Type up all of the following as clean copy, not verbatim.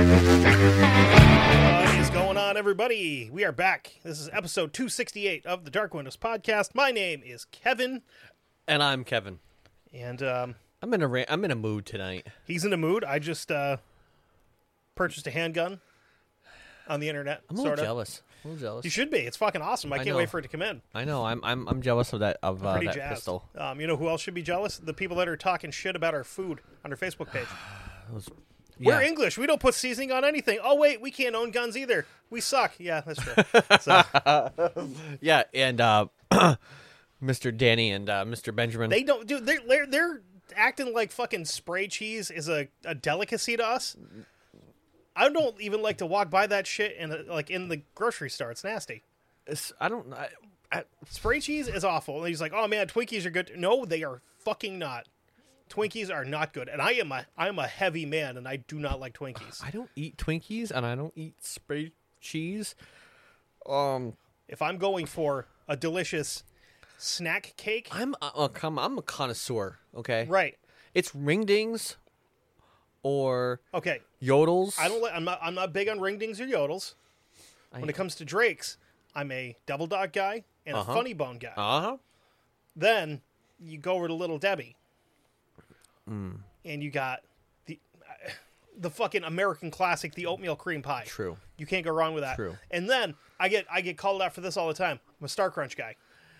What is going on, everybody? We are back. This is episode 268 of the Dark Windows podcast. My name is Kevin, And I'm Kevin. and I'm in a mood tonight. he's in the mood. I just purchased a handgun on the internet. I'm a little jealous. You should be. It's fucking awesome. I can't know. wait for it to come in. I know. I'm jealous of that Pretty that jazzed. pistol. You know who else should be jealous? The people that are talking shit about our food on our Facebook page. Yeah. We're English. We don't put seasoning on anything. Oh wait, we can't own guns either. We suck. Yeah, that's true. So, Yeah, and Mr. Danny and Mr. Benjamin. they don't do. They're acting like fucking spray cheese is a delicacy to us. I don't even like to walk by that shit in the grocery store. It's nasty. I don't. Spray cheese is awful. And he's like, "Oh man, Twinkies are good." No, they are fucking not. Twinkies are not good. And I am a heavy man, and I do not like Twinkies. I don't eat Twinkies, and I don't eat spray cheese. If I'm going for a delicious snack cake, I'm a connoisseur. Okay, right? It's ringdings or Okay, yodels. I'm not big on ringdings or yodels. When it comes to Drakes, I'm a Double Dog guy and a Funny Bone guy. Then you go over to Little Debbie, and you got the fucking American classic, the oatmeal cream pie. True. You can't go wrong with that. True. And then I get called out for this all the time. I'm a Star Crunch guy.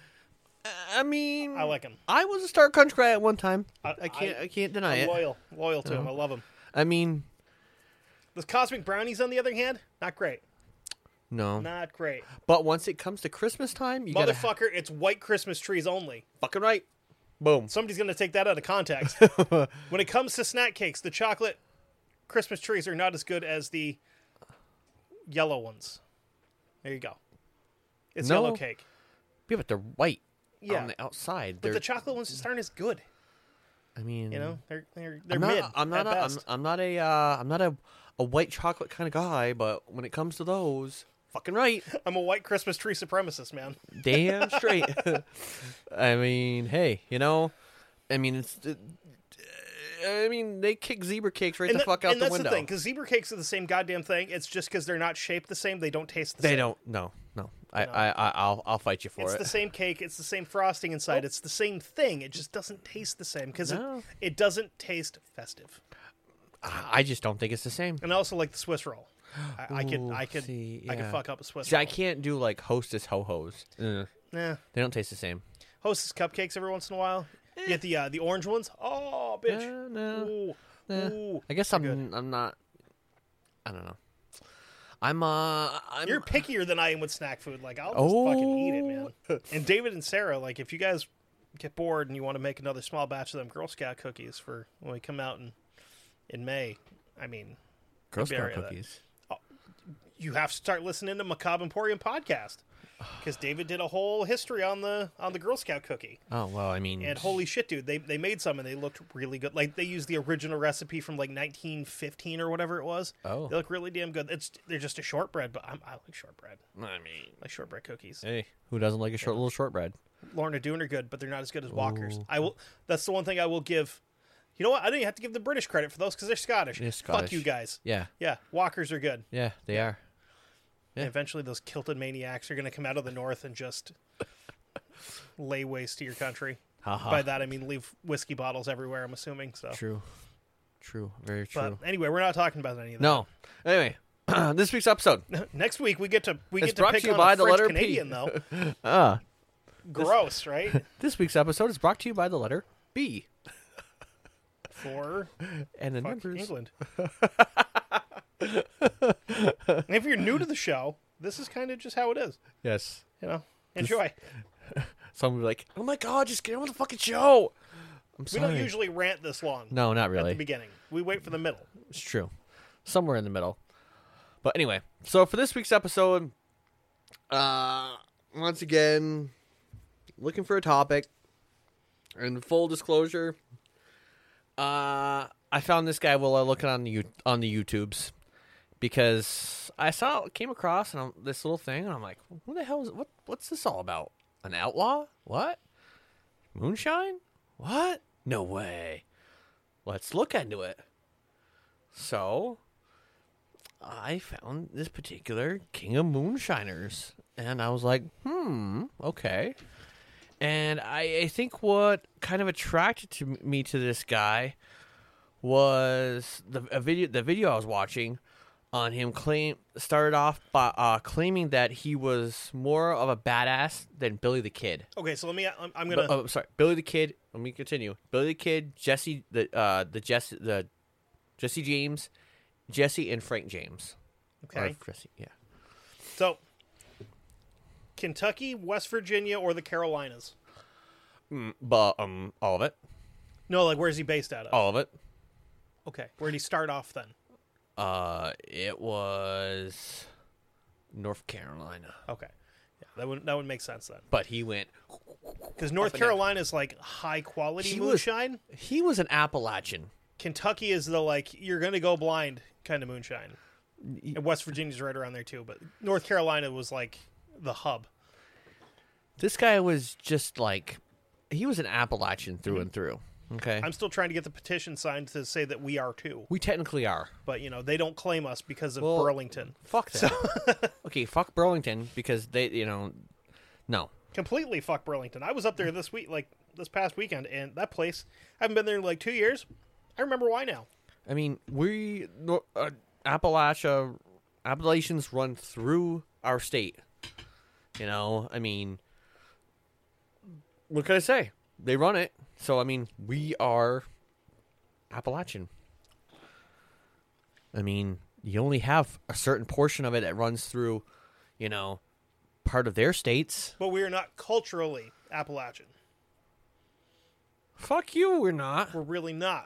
I mean, I like him. I was a Star Crunch guy at one time. I I can't deny I'm it. loyal to him. I love him. I mean, The Cosmic Brownies, on the other hand, not great. no. Not great. But once it comes to Christmas time, you gotta Motherfucker, it's white Christmas trees only. fucking right. Boom. Somebody's going to take that out of context. When it comes to snack cakes, the chocolate Christmas trees are not as good as the yellow ones. There you go. It's No. yellow cake. Yeah, but they're white Yeah. on the outside. But the chocolate ones just aren't as good. I mean, You know, they're I'm mid. not, I'm not at a, best. I'm not a white chocolate kind of guy, but when it comes to those, fucking right. I'm a white Christmas tree supremacist, man. Damn straight. I mean, hey, I mean, they kick zebra cakes right the fuck out and the that's window. the thing, because zebra cakes are the same goddamn thing. It's just because they're not shaped the same, they don't taste the same. They don't. No. I'll fight you for It's it. the same cake. It's the same frosting inside. It's the same thing. It just doesn't taste the same because No. it doesn't taste festive. I just don't think it's the same. And I also like the Swiss roll. I could see, I could yeah. fuck up a Swiss See, roll. I can't do like Hostess ho-hos. Nah. They don't taste the same. Hostess cupcakes every once in a while. You get the orange ones. Oh, bitch. No. Ooh. Ooh. I guess I'm not. I don't know. I'm You're pickier than I am with snack food. Like, I'll just fucking eat it, man. And David and Sarah, like, if you guys get bored and you want to make another small batch of them Girl Scout cookies for when we come out in May, I mean, Girl I'd be Scout alright with that. cookies. You have to start listening to Macabre Emporium podcast because David did a whole history on the Girl Scout cookie. Oh well, I mean, And holy shit, dude, they made some and they looked really good. Like, they used the original recipe from like 1915 or whatever it was. Oh. They look really damn good. They're just a shortbread, but I like shortbread. I mean, I like shortbread cookies. hey, who doesn't like a little shortbread? Lorna Doone are good, but they're not as good as Walkers. Ooh. I will. That's the one thing I will give. You know what? I don't even have to give the British credit for those because they're Scottish. They're Fuck Scottish. you guys. Yeah, Yeah, Walkers are good. yeah, they are. Yeah. And eventually, those kilted maniacs are going to come out of the north and just lay waste to your country. Ha-ha. By that, I mean leave whiskey bottles everywhere. I'm assuming so. True, very true. But anyway, we're not talking about any of that. No, anyway, this week's episode. Next week we get to It's pick brought to you on by a the French letter P. Canadian though. Gross, right? This week's episode is brought to you by the letter B For and the fuck numbers. England. And if you're new to the show, this is kind of just how it is. Yes. You know, enjoy. Some will be like, "Oh my god, just get on with the fucking show." I'm We sorry. don't usually rant this long. No, not At really. the beginning, we wait for the middle. It's true. Somewhere in the middle. But anyway, so for this week's episode, once again, looking for a topic. And full disclosure, I found this guy while I looking on the YouTubes because I came across this little thing, and I'm like, "Who the hell is what's this all about? An outlaw? What? Moonshine? What? No way. Let's look into it." So, I found this particular King of Moonshiners, and I was like, okay. And I think what kind of attracted me to this guy was the video I was watching on him started off by claiming that he was more of a badass than Billy the Kid. Okay, so I'm gonna. Sorry, Billy the Kid. Let me continue. Billy the Kid, Jesse James, Jesse and Frank James. Okay. Jesse, yeah. So, Kentucky, West Virginia, or the Carolinas? But all of it. No, like where's he based out of? All of it. Okay, where'd he start off then? It was North Carolina. Okay, yeah, that would make sense then. But he went because North Carolina is like high quality moonshine. He was an Appalachian. Kentucky is the like you're gonna go blind kind of moonshine. And West Virginia's right around there too, but North Carolina was like the hub. This guy was just like he was an Appalachian through and through. Okay. I'm still trying to get the petition signed to say that we are too. We technically are. But, they don't claim us because of Burlington. Fuck them. Okay, fuck Burlington because they, no. Completely fuck Burlington. I was up there this past weekend, and that place, I haven't been there in like 2 years. I remember why now. I mean, Appalachians run through our state. I mean, what can I say? They run it. So, I mean, we are Appalachian. I mean, you only have a certain portion of it that runs through, part of their states. But we are not culturally Appalachian. Fuck you, we're not. We're really not.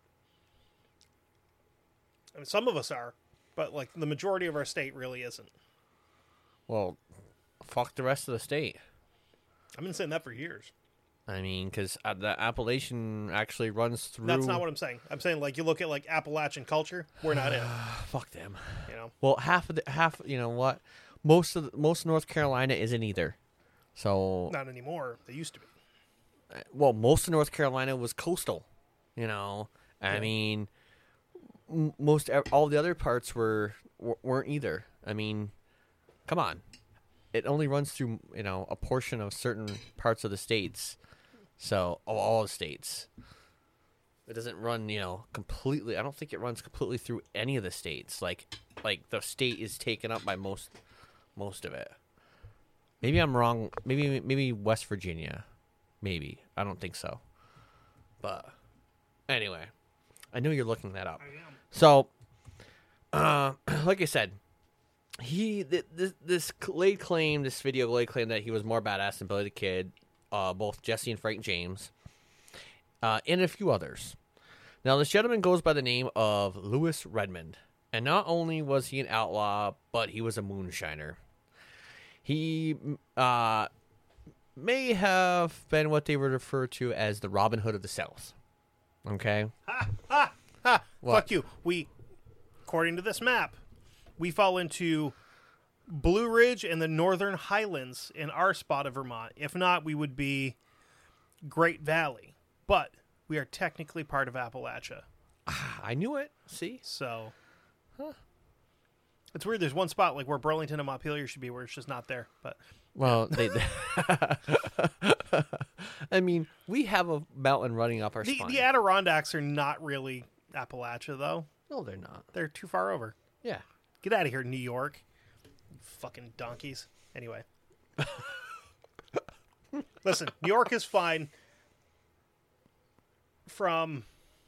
I mean, some of us are, but, like, the majority of our state really isn't. Well, fuck the rest of the state. I've been saying that for years. I mean, because the Appalachian actually runs through. That's not what I'm saying. I'm saying like you look at like Appalachian culture, we're not in. Fuck them. Well, half. You know what? Most North Carolina isn't either. So not anymore. They used to be. Well, most of North Carolina was coastal. I mean, all the other parts weren't either. I mean, come on. It only runs through a portion of certain parts of the states. So, all the states. It doesn't run, completely. I don't think it runs completely through any of the states. Like the state is taken up by most of it. Maybe I'm wrong. Maybe West Virginia. Maybe. I don't think so. But anyway, I know you're looking that up. I am. So, like I said, this video laid claim that he was more badass than Billy the Kid, both Jesse and Frank James, and a few others. Now, this gentleman goes by the name of Louis Redmond, and not only was he an outlaw, but he was a moonshiner. He may have been what they would refer to as the Robin Hood of the South. Okay? Ha! Fuck you. According to this map, we fall into Blue Ridge and the Northern Highlands in our spot of Vermont. If not, we would be Great Valley. But we are technically part of Appalachia. I knew it. See? So, it's weird. There's one spot like where Burlington and Montpelier should be where it's just not there. But well, I mean, we have a mountain running up our spine. The Adirondacks are not really Appalachia, though. No, they're not. They're too far over. Yeah. Get out of here, New York. You fucking donkeys. Anyway. Listen, New York is fine from,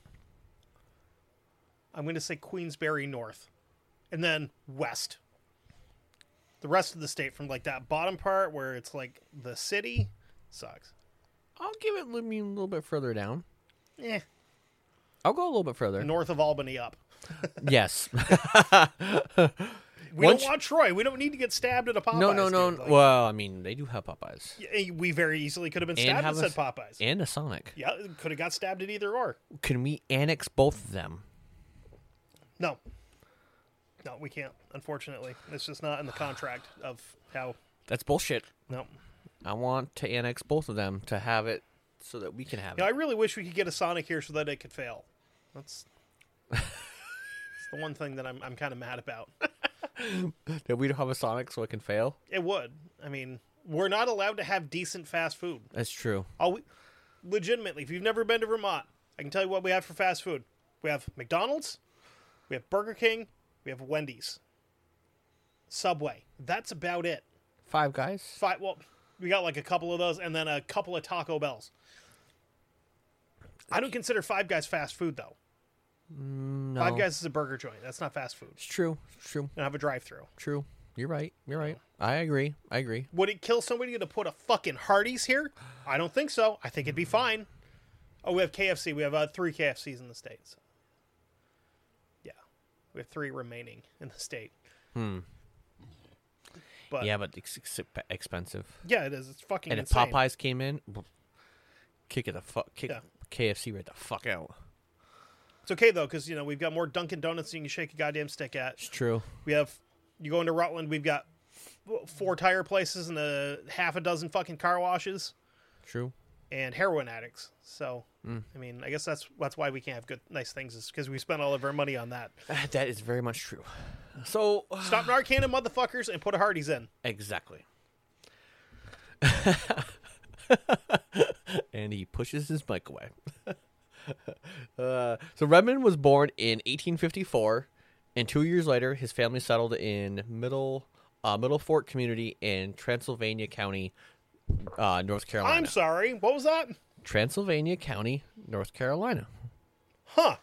I'm going to say Queensbury north, and then west. The rest of the state from like that bottom part where it's like the city sucks. I'll give it a little bit further down. Eh. I'll go a little bit further. North of Albany up. Yes. We don't want Troy. We don't need to get stabbed at a Popeyes. No. Like, well, I mean, they do have Popeyes. We very easily could have been stabbed and said Popeyes. And a Sonic. Yeah, could have got stabbed at either or. Can we annex both of them? No. No, we can't, unfortunately. It's just not in the contract of how... That's bullshit. No. I want to annex both of them to have it so that we can have it. I really wish we could get a Sonic here so that it could fail. That's the one thing that I'm kind of mad about. That we don't have a Sonic so it can fail? It would. I mean, we're not allowed to have decent fast food. That's true. Legitimately, if you've never been to Vermont, I can tell you what we have for fast food. We have McDonald's, we have Burger King, we have Wendy's, Subway. That's about it. Five Guys? Well, we got like a couple of those and then a couple of Taco Bells. I don't consider Five Guys fast food, though. No. Five Guys is a burger joint. That's not fast food. It's true. It's true. And have a drive-thru. True. You're right. I agree. Would it kill somebody to put a fucking Hardee's here? I don't think so. I think it'd be fine. Oh, we have KFC. We have 3 KFCs in the States. Yeah. We have 3 remaining in the state. But, yeah, but it's expensive. Yeah, it is. It's fucking insane. And if Popeyes came in, kick KFC right the fuck out. It's okay, though, because, we've got more Dunkin' Donuts than you can shake a goddamn stick at. It's true. You go into Rutland, we've got 4 tire places and a half a dozen fucking car washes. True. And heroin addicts. So, I mean, I guess that's why we can't have nice things, is because we spent all of our money on that. That is very much true. So stop Narcaning motherfuckers and put a Hardee's in. Exactly. And he pushes his mic away. So Redmond was born in 1854, and 2 years later, his family settled in Middle Fork community in Transylvania County, North Carolina. I'm sorry, what was that? Transylvania County, North Carolina. Huh.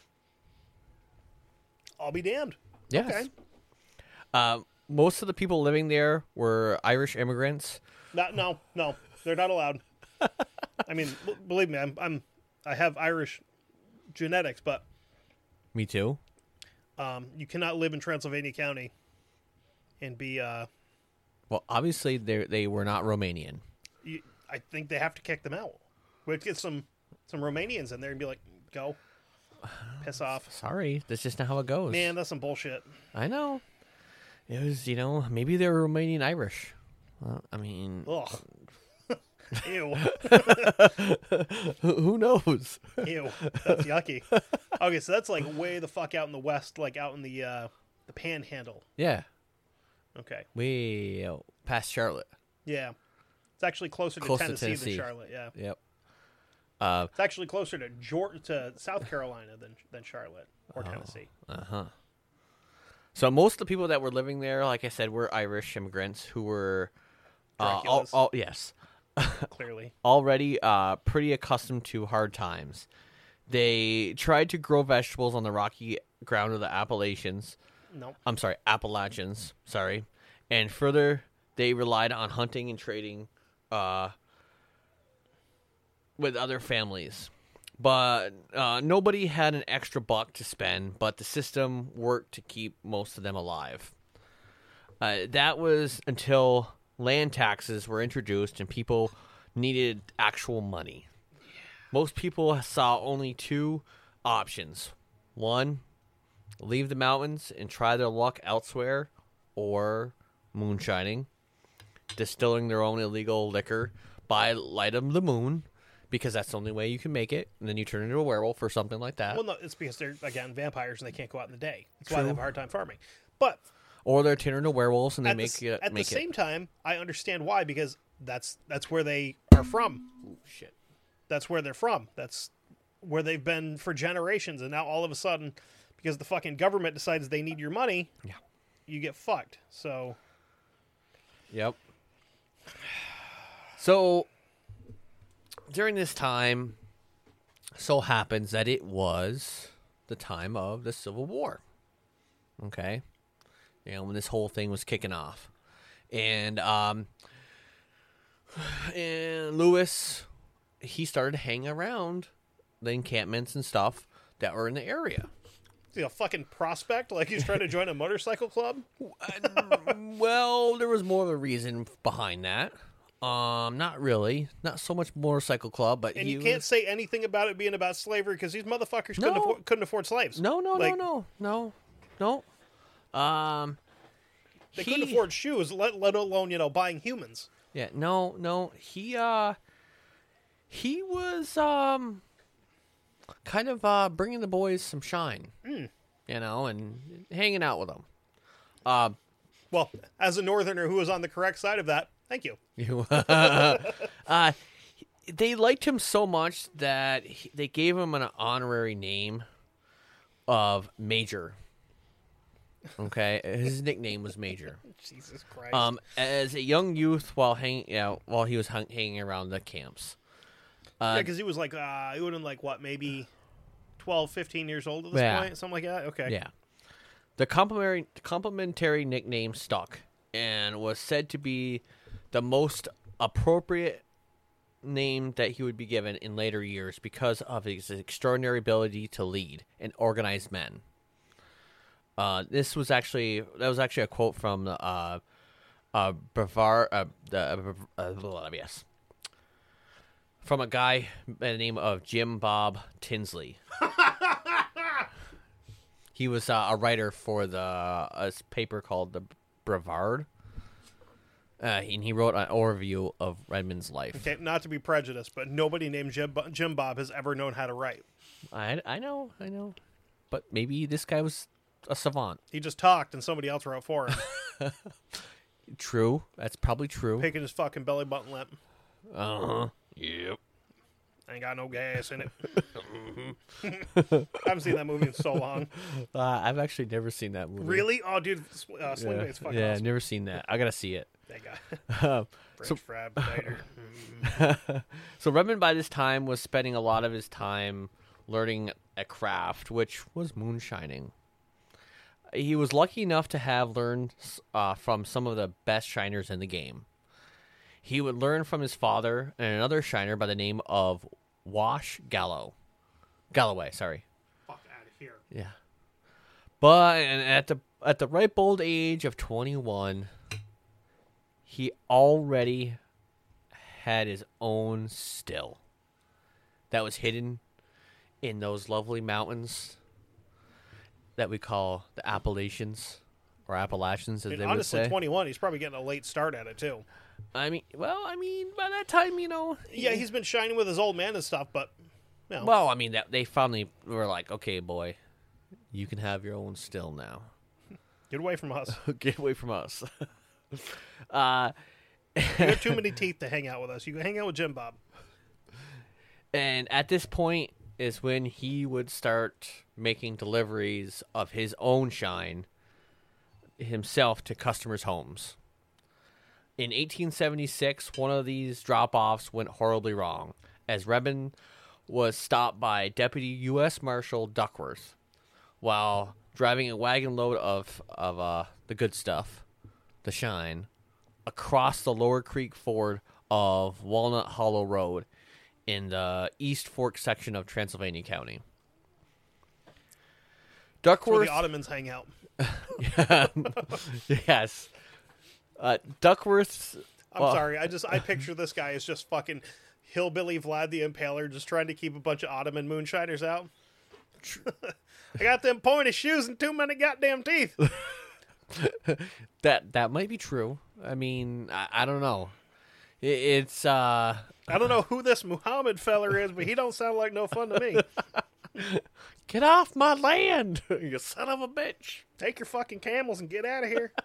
I'll be damned. Yes. Okay. Most of the people living there were Irish immigrants. No, they're not allowed. I mean, believe me, I have Irish genetics, but me too. You cannot live in Transylvania County and be. Well, obviously they were not Romanian. I think they have to kick them out. We'd get some Romanians in there and be like, go. Piss off. Sorry, that's just not how it goes. Man, that's some bullshit. I know. It was, maybe they were Romanian Irish. Well, I mean... Ugh. Ew. Who knows? Ew. That's yucky. Okay, so that's like way the fuck out in the west, like out in the Panhandle. Yeah. Okay. Way out past Charlotte. Yeah. It's actually closer to Tennessee than Charlotte, yeah. Yep. It's actually closer to South Carolina than Charlotte or Tennessee. Uh-huh. So most of the people that were living there, like I said, were Irish immigrants who were yes. Clearly. Already pretty accustomed to hard times. They tried to grow vegetables on the rocky ground of the Appalachians. No. I'm sorry, Appalachians. Sorry. And further, they relied on hunting and trading with other families. But nobody had an extra buck to spend, but the system worked to keep most of them alive. That was until land taxes were introduced and people needed actual money. Most people saw only 2 options. 1, leave the mountains and try their luck elsewhere, or moonshining, distilling their own illegal liquor by light of the moon, because that's the only way you can make it, and then you turn into a werewolf or something like that. Well, no, it's because they're, again, vampires and they can't go out in the day. That's why they have a hard time farming. But... Or they're turned into werewolves and they At the same time, I understand why, because that's where they are from. Ooh, shit. That's where they're from. That's where they've been for generations, and now all of a sudden, because the fucking government decides they need your money, you get fucked. So... Yep. So... During this time, so happens that it was the time of the Civil War. Okay? When this whole thing was kicking off. And Lewis, he started hanging around the encampments and stuff that were in the area. Is he a fucking prospect? Like he's trying to join a motorcycle club? Well, there was more of a reason behind that. Not really. Not so much motorcycle club, but you can't say anything about it being about slavery because these motherfuckers couldn't afford slaves. No. They couldn't afford shoes, let alone buying humans. Yeah, no. He was kind of bringing the boys some shine. and hanging out with them. Well, as a northerner who was on the correct side of that, thank you. They liked him so much that they gave him an honorary name of Major. Okay, his nickname was Major. Jesus Christ! As a young youth, while he was hanging around the camps. Because he was like, he would have been like what, maybe 12, 15 years old at this point, something like that. Okay. Yeah. The complimentary nickname stuck and was said to be the most appropriate name that he would be given in later years because of his extraordinary ability to lead and organize men. That was actually a quote from from a guy by the name of Jim Bob Tinsley. He was a writer for a paper called the Brevard, and he wrote an overview of Redmond's life. Okay, not to be prejudiced, but nobody named Jim Bob has ever known how to write. I know, but maybe this guy was a savant. He just talked, and somebody else wrote for him. True, that's probably true. Picking his fucking belly button lip. Yep. Ain't got no gas in it. I haven't seen that movie in so long. I've actually never seen that movie. Really? Oh, dude, Sling Blade's fucking awesome. I've never seen that. I gotta see it. That guy. French fry potato. So Redmond by this time was spending a lot of his time learning a craft, which was moonshining. He was lucky enough to have learned from some of the best shiners in the game. He would learn from his father and another shiner by the name of Wash Galloway. Sorry. Fuck out of here. Yeah. But at the ripe old age of 21, he already had his own still that was hidden in those lovely mountains that we call the Appalachians, or Appalachians, as they would say. Honestly, 21, he's probably getting a late start at it, too. I mean, by that time, Yeah, he's been shining with his old man and stuff, but... Well, I mean, they finally were like, okay, boy, you can have your own still now. Get away from us. Get away from us. You have too many teeth to hang out with us. You can hang out with Jim Bob. And at this point is when he would start making deliveries of his own shine himself to customers' homes. In 1876, one of these drop-offs went horribly wrong, as Redmond was stopped by Deputy U.S. Marshal Duckworth while driving a wagon load of the good stuff, the shine, across the Lower Creek Ford of Walnut Hollow Road in the East Fork section of Transylvania County. Duckworth, where the Ottomans hang out. Yes. Duckworth. I'm sorry. I picture this guy as just fucking hillbilly Vlad the Impaler, just trying to keep a bunch of Ottoman moonshiners out. I got them pointy shoes and too many goddamn teeth. That might be true. I mean, I don't know. It's I don't know who this Muhammad feller is, but he don't sound like no fun to me. Get off my land, you son of a bitch! Take your fucking camels and get out of here.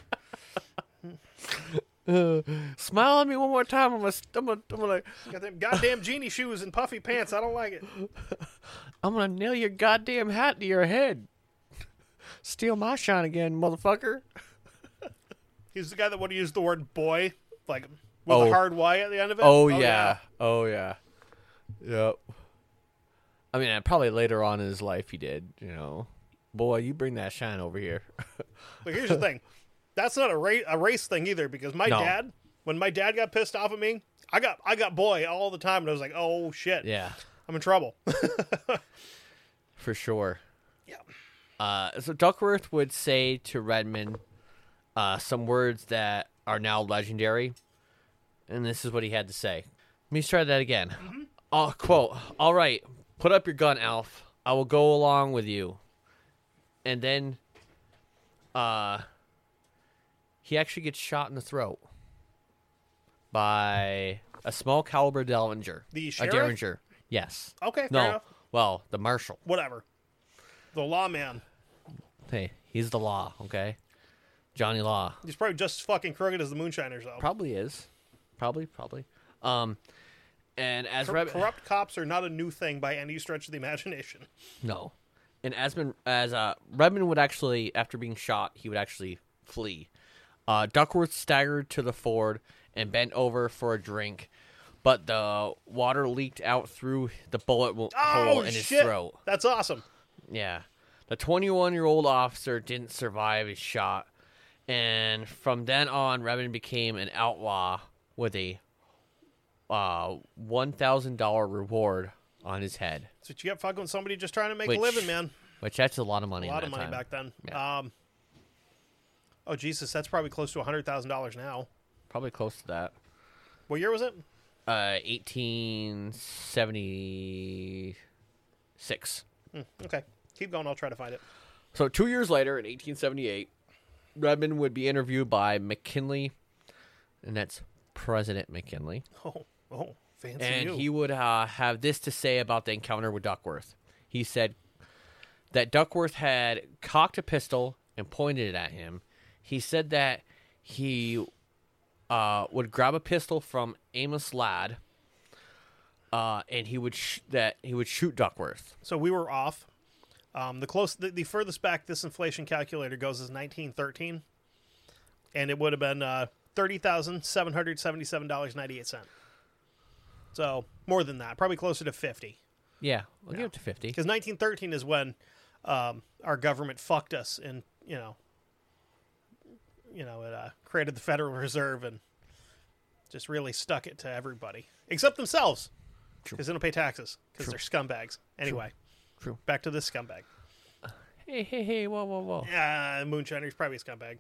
Smile at me one more time. I'm gonna got them goddamn genie shoes and puffy pants. I don't like it. I'm gonna nail your goddamn hat to your head. Steal my shine again, motherfucker. He's the guy that would use the word boy, like with a hard Y at the end of it. Oh yeah. Yep. I mean, probably later on in his life he did. Boy, you bring that shine over here. But here's the thing. That's not a race thing either, because dad, when my dad got pissed off at me, I got boy all the time, and I was like, oh shit, yeah, I'm in trouble. For sure. Yeah. So Duckworth would say to Redmond some words that are now legendary, and this is what he had to say. Let me try that again. Mm-hmm. Quote, "All right, put up your gun, Alf. I will go along with you." And then, he actually gets shot in the throat by a small caliber Derringer. The sheriff? A Derringer, yes. Okay, fair enough. Well, the marshal. Whatever. The lawman. Hey, he's the law, okay? Johnny Law. He's probably just as fucking crooked as the moonshiners, though. Probably is. Probably. And as corrupt cops are not a new thing by any stretch of the imagination. No. And Redmond would actually, after being shot, he would actually flee. Duckworth staggered to the Ford and bent over for a drink, but the water leaked out through the bullet hole in his throat. That's awesome. Yeah. The 21-year-old officer didn't survive his shot, and from then on, Redmond became an outlaw with a $1,000 reward on his head. That's what you get fucking with somebody just trying to make a living, man. Which that's a lot of money. A lot of money back then. Yeah. Oh Jesus, that's probably close to $100,000 now. Probably close to that. What year was it? 1876. Okay, keep going. I'll try to find it. So 2 years later, in 1878, Redmond would be interviewed by McKinley, and that's President McKinley. Oh, fancy. And he would have this to say about the encounter with Duckworth. He said that Duckworth had cocked a pistol and pointed it at him. He said that he would grab a pistol from Amos Ladd, and he would shoot Duckworth. So we were off. The furthest back this inflation calculator goes is 1913, and it would have been $30,777.98. So more than that, probably closer to 50. Yeah, we'll give it to 50. Because 1913 is when our government fucked us, and it created the Federal Reserve and just really stuck it to everybody except themselves, because they don't pay taxes because they're scumbags. Anyway, True. Back to this scumbag. Hey, whoa. Yeah, Moonshiner's probably a scumbag.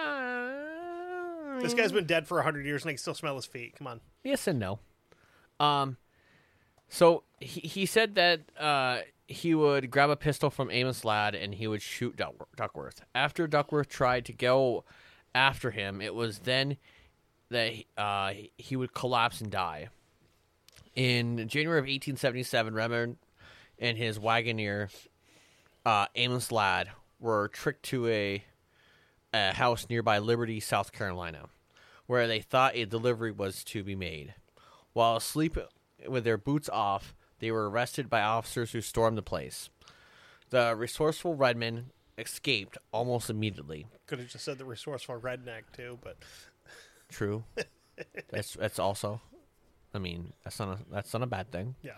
This guy's been dead for 100 years and I can still smell his feet. Come on. Yes and no. So he said that he would grab a pistol from Amos Ladd and he would shoot Duckworth. After Duckworth tried to go after him, it was then that he would collapse and die. In January of 1877, Redmond and his wagoner, Amos Ladd, were tricked to a house nearby Liberty, South Carolina, where they thought a delivery was to be made. While asleep with their boots off, they were arrested by officers who stormed the place. The resourceful Redmond escaped almost immediately. Could have just said the resourceful redneck too, but true. That's also, I mean, that's not a bad thing. Yeah.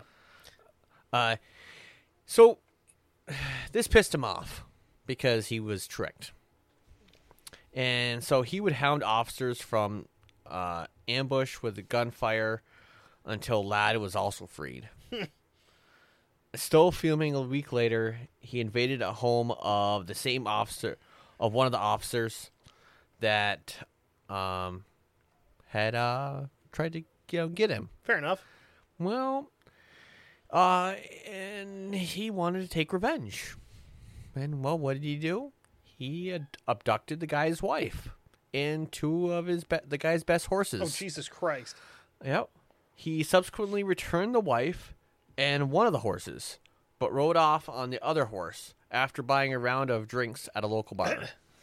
So this pissed him off because he was tricked, and so he would hound officers from ambush with the gunfire until Ladd was also freed. Still fuming, a week later, he invaded a home of one of the officers that had tried to get him. Fair enough. Well, and he wanted to take revenge. And well, what did he do? He had abducted the guy's wife and two of the guy's best horses. Oh, Jesus Christ. Yep. He subsequently returned the wife and one of the horses, but rode off on the other horse after buying a round of drinks at a local bar.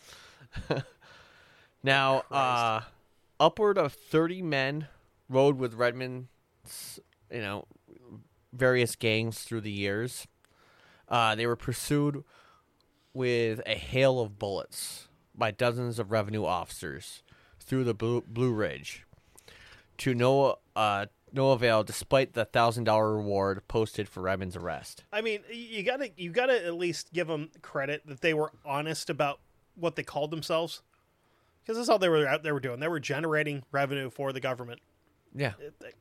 Now, upward of 30 men rode with Redmond's, various gangs through the years. They were pursued with a hail of bullets by dozens of revenue officers through the Blue Ridge, to no avail, despite the $1,000 reward posted for Redmond's arrest. I mean, you gotta at least give them credit that they were honest about what they called themselves, because that's all they were doing. They were generating revenue for the government. Yeah,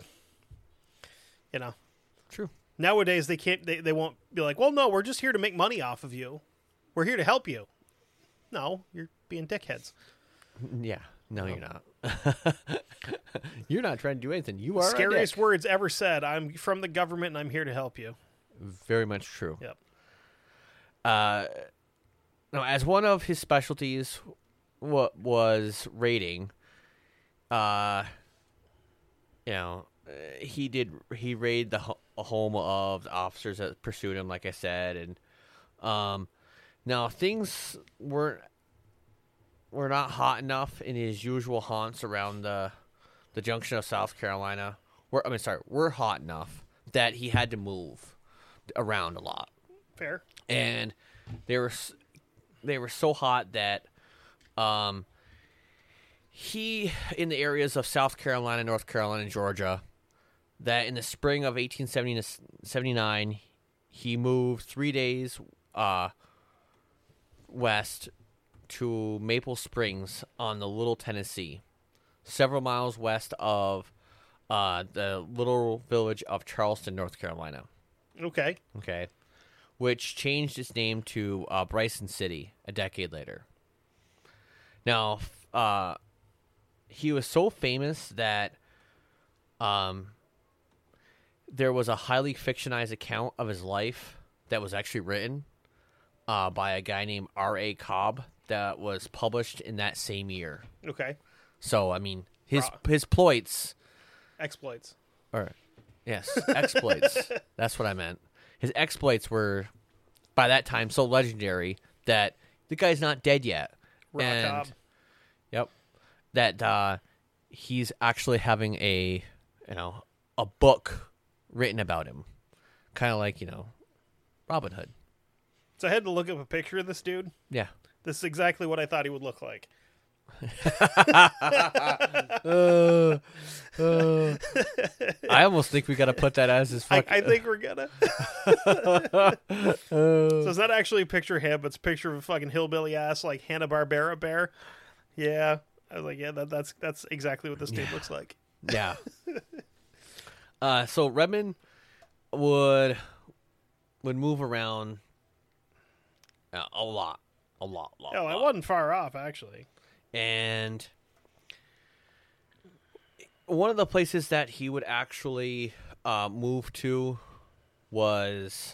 True. Nowadays they can't. They won't be like, well, no, we're just here to make money off of you. We're here to help you. No, you're being dickheads. Yeah. No, you're not. You're not trying to do anything. You are scariest words ever said. I'm from the government and I'm here to help you. Very much true. Yep. Now, as one of his specialties was raiding, he raided the home of the officers that pursued him, like I said, and Now, things were not hot enough in his usual haunts around the junction of South Carolina. Were hot enough that he had to move around a lot. Fair. And they were so hot that he, in the areas of South Carolina, North Carolina, and Georgia, that in the spring of 1879, he moved 3 days west to Maple Springs on the Little Tennessee, several miles west of the little village of Charleston, North Carolina. Okay. Which changed its name to Bryson City a decade later. Now, he was so famous that there was a highly fictionized account of his life that was actually written by a guy named R.A. Cobb that was published in that same year. Okay. So, I mean, his exploits. Yes, exploits. That's what I meant. His exploits were, by that time, so legendary that the guy's not dead yet. Cobb. Yep. That he's actually having a book written about him. Kind of like, Robin Hood. So I had to look up a picture of this dude. Yeah. This is exactly what I thought he would look like. I almost think we got to put that as his fucking... I think we're gonna. So it's not actually a picture of him, but it's a picture of a fucking hillbilly ass like Hanna-Barbera bear. Yeah. I was like, yeah, that's exactly what this dude looks like. Yeah. So Redmond would move around a lot. Oh, I wasn't far off, actually. And one of the places that he would actually move to was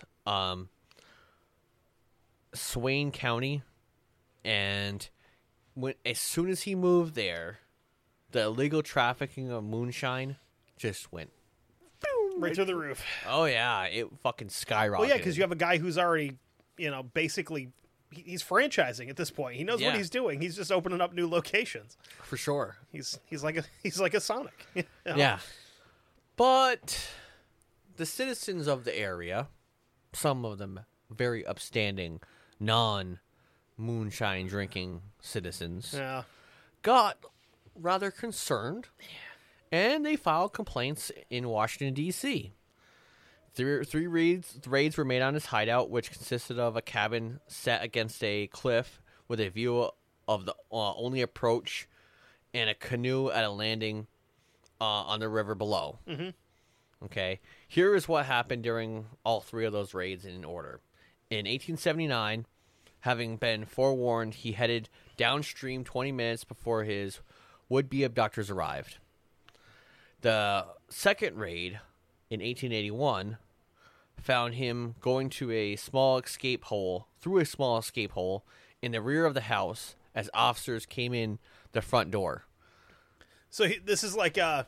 Swain County. And as soon as he moved there, the illegal trafficking of moonshine just went right to the roof. Oh, yeah. It fucking skyrocketed. Well, yeah, because you have a guy who's already, basically... He's franchising at this point. He knows what he's doing. He's just opening up new locations. For sure. He's like a Sonic. Yeah. But the citizens of the area, some of them very upstanding, non-moonshine drinking citizens, got rather concerned, and they filed complaints in Washington, D.C. Three raids were made on his hideout, which consisted of a cabin set against a cliff with a view of the only approach and a canoe at a landing on the river below. Mm-hmm. Okay, here is what happened during all three of those raids in order. In 1879, having been forewarned, he headed downstream 20 minutes before his would-be abductors arrived. The second raid in 1881 found him going through a small escape hole in the rear of the house as officers came in the front door. So this is like if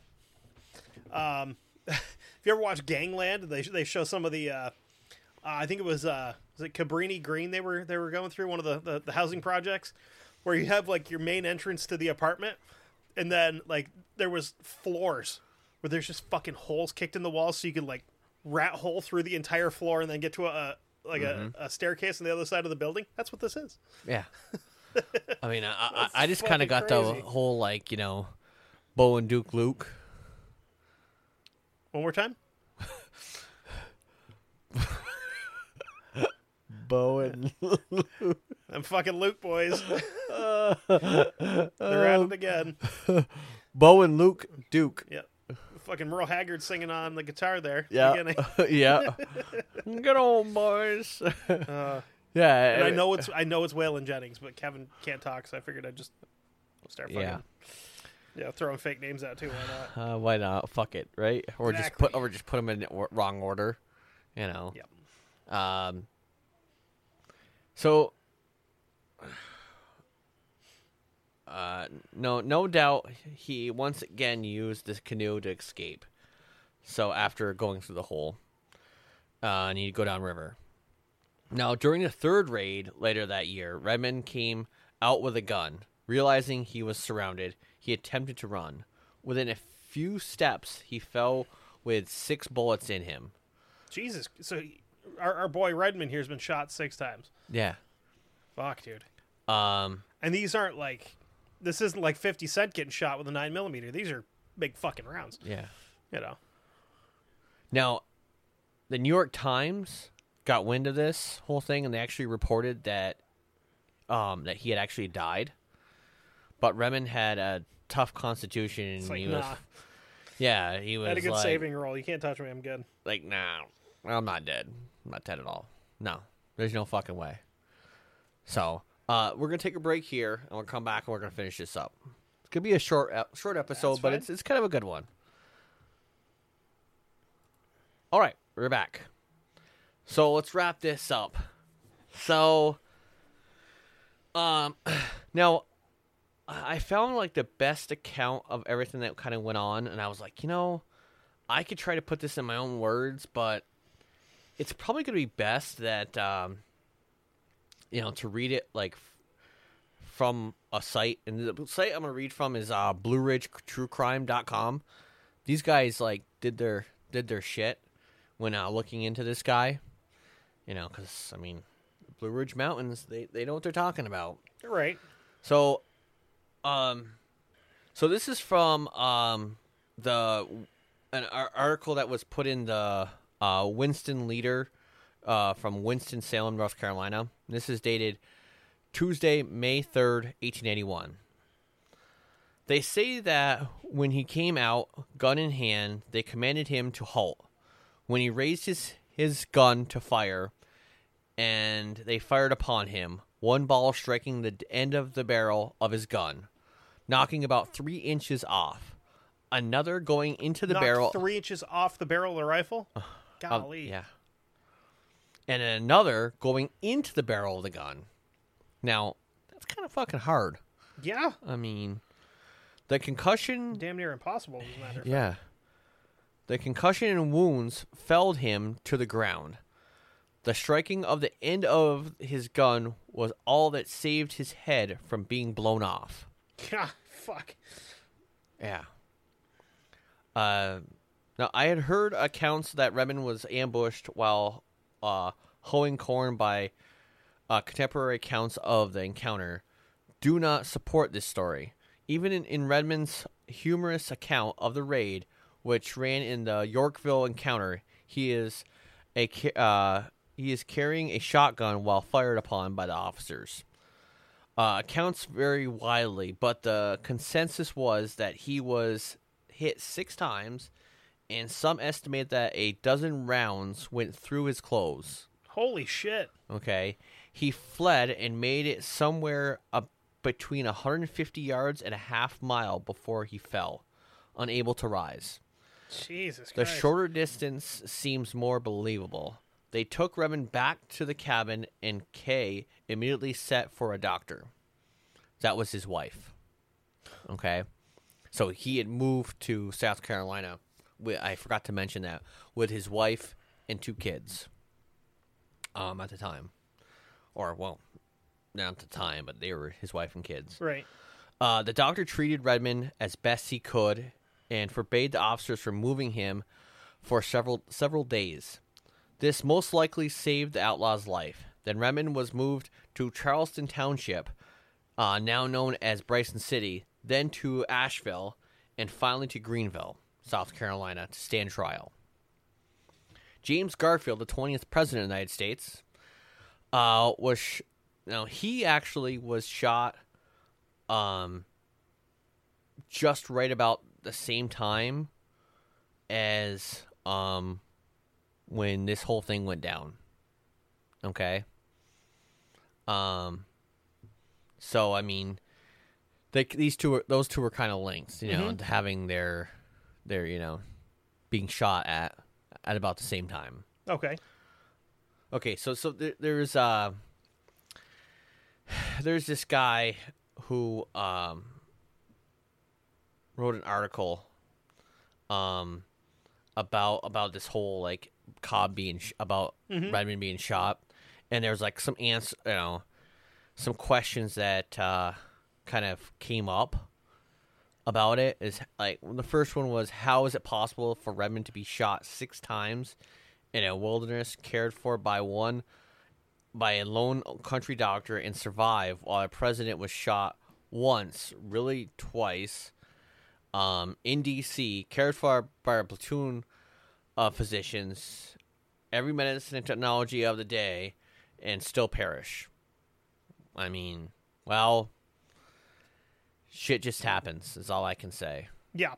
you ever watch Gangland, they show some of the I think it was it Cabrini Green they were going through one of the housing projects where you have like your main entrance to the apartment, and then like there was floors where there's just fucking holes kicked in the walls so you could like rat hole through the entire floor and then get to a staircase on the other side of the building. That's what this is. Yeah. I mean, I just kind of got crazy. The whole like, Bo and Duke Luke. One more time. Bo and Luke. Them fucking Luke boys. They're at it again. Bo and Luke Duke. Yeah. Fucking Merle Haggard singing on the guitar there. Yeah. Yeah. Good old boys. Yeah. And I know it's Waylon Jennings, but Kevin can't talk, so I figured I'd just start fucking throwing fake names out too. Why not? Why not? Fuck it, right? Or exactly. just put them in wrong order. Yep. So no doubt he once again used this canoe to escape. So after going through the hole, and he'd go downriver. Now, during the third raid later that year, Redmond came out with a gun. Realizing he was surrounded, he attempted to run. Within a few steps, he fell with 6 bullets in him. Jesus. So our boy Redmond here has been shot 6 times. Yeah. Fuck, dude. And these aren't like... This isn't like 50 Cent getting shot with a 9mm. These are big fucking rounds. Yeah. You know. Now, the New York Times got wind of this whole thing, and they actually reported that that he had actually died. But Redmond had a tough constitution, and it's like, he was... Nah. Yeah, he was I had a good like, saving roll. You can't touch me. I'm good. Like, nah, I'm not dead. I'm not dead at all. No, there's no fucking way. So, we're going to take a break here, and we'll come back, and we're going to finish this up. It's going to be a short episode, but it's kind of a good one. All right, we're back. So, let's wrap this up. So, now... I found, like, the best account of everything that kind of went on, and I was like, I could try to put this in my own words, but it's probably going to be best that, to read it, like, from a site. And the site I'm going to read from is BlueRidgeTrueCrime.com. These guys, like, did their shit when looking into this guy, because, I mean, Blue Ridge Mountains, they know what they're talking about. You're right. So... So this is from an article that was put in the Winston Leader from Winston-Salem, North Carolina. This is dated Tuesday, May 3rd, 1881. They say that when he came out, gun in hand, they commanded him to halt. When he raised his gun to fire, and they fired upon him, one ball striking the end of the barrel of his gun, knocking about 3 inches off. Another going into the barrel. 3 inches off the barrel of the rifle? Golly. Yeah. And another going into the barrel of the gun. Now, that's kind of fucking hard. Yeah. I mean, the concussion... Damn near impossible, as a matter of fact. Yeah. The concussion and wounds felled him to the ground. The striking of the end of his gun was all that saved his head from being blown off. Yeah, fuck. Yeah. Now, I had heard accounts that Redmond was ambushed while hoeing corn by contemporary accounts of the encounter. Do not support this story. Even in Redmond's humorous account of the raid, which ran in the Yorkville encounter, he is carrying a shotgun while fired upon by the officers. Accounts vary widely, but the consensus was that he was hit 6 times, and some estimate that a dozen rounds went through his clothes. Holy shit. Okay. He fled and made it somewhere between 150 yards and a half mile before he fell, unable to rise. Jesus Christ. The shorter distance seems more believable. They took Redmond back to the cabin, and Kay immediately sent for a doctor. That was his wife. Okay? So he had moved to South Carolina. I forgot to mention that. With his wife and 2 kids. At the time. Or, well, not at the time, but they were his wife and kids. Right. The doctor treated Redmond as best he could and forbade the officers from moving him for several days. This most likely saved the outlaw's life. Then Redmond was moved to Charleston Township, now known as Bryson City, then to Asheville, and finally to Greenville, South Carolina, to stand trial. James Garfield, the 20th president of the United States, he actually was shot just right about the same time as when this whole thing went down. Okay? So, I mean, those two were kind of linked, to having their being shot at about the same time. Okay. Okay, so there's this guy who wrote an article about this whole, like, Cobb being about Redmond being shot, and there's like some some questions that kind of came up about it. Is like the first one was, how is it possible for Redmond to be shot 6 times in a wilderness, cared for by a lone country doctor, and survive, while the president was shot once, really twice, in D.C., cared for by a platoon of physicians, every medicine and technology of the day, and still perish? I mean, well, shit just happens, is all I can say. Yeah.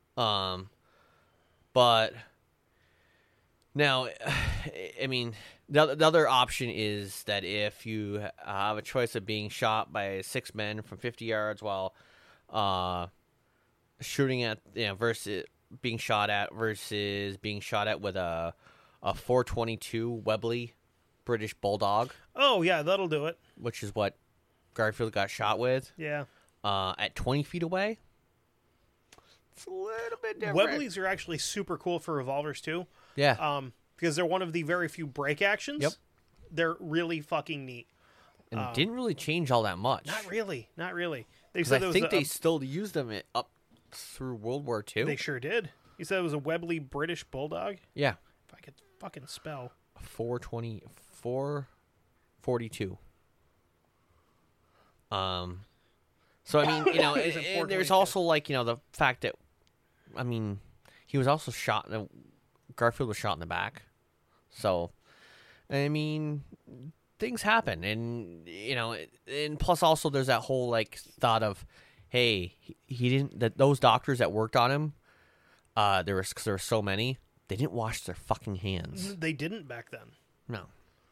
But now, I mean, the other option is that if you have a choice of being shot by 6 men from 50 yards while shooting at, versus being shot at with a 422 Webley British Bulldog. Oh, yeah, that'll do it. Which is what Garfield got shot with. Yeah. At 20 feet away. It's a little bit different. Webleys are actually super cool for revolvers, too. Yeah. Because they're one of the very few break actions. Yep. They're really fucking neat. And didn't really change all that much. Not really. They said I think they still used them up through World War II. They sure did. You said it was a Webley British Bulldog? Yeah. If I could fucking spell. 442. So, I mean, and there's also, like, the fact that, I mean, he was also shot, Garfield was shot in the back. So, I mean, things happen. And, and plus also there's that whole, like, thought of, hey, he didn't, those doctors that worked on him, there were so many, they didn't wash their fucking hands. They didn't back then. No.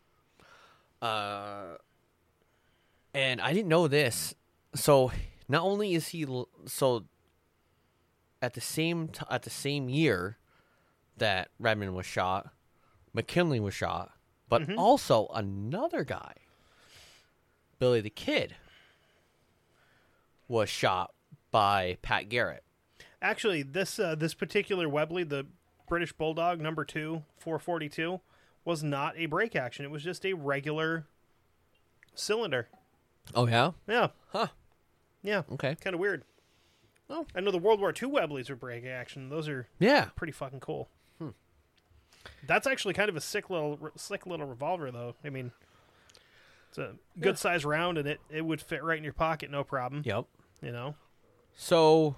And I didn't know this. So not only is he at the same year that Redmond was shot, McKinley was shot, but also another guy, Billy the Kid, was shot by Pat Garrett. Actually, this particular Webley, the British Bulldog number 2, 442, was not a break action. It was just a regular cylinder. Oh, yeah? Yeah. Huh. Yeah. Okay. Kind of weird. Oh. I know the World War II Webleys were break action. Those are pretty fucking cool. That's actually kind of a sick little revolver, though. I mean, it's a good size round, and it would fit right in your pocket, no problem. Yep. So